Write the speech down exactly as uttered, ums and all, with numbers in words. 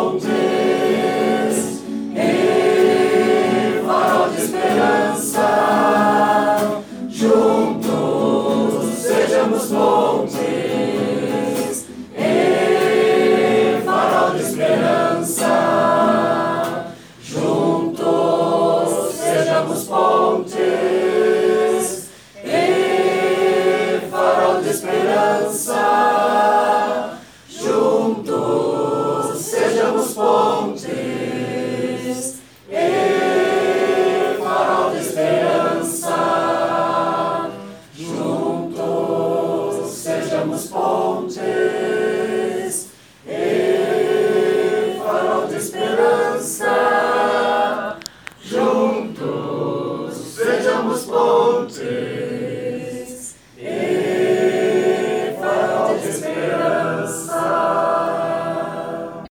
pontes, e farol de esperança, juntos sejamos pontes, e farol de esperança, juntos sejamos pontes, e farol de esperança, juntos sejamos pontes, e farol de esperança, juntos sejamos pontes, e farol de esperança, juntos sejamos pontes.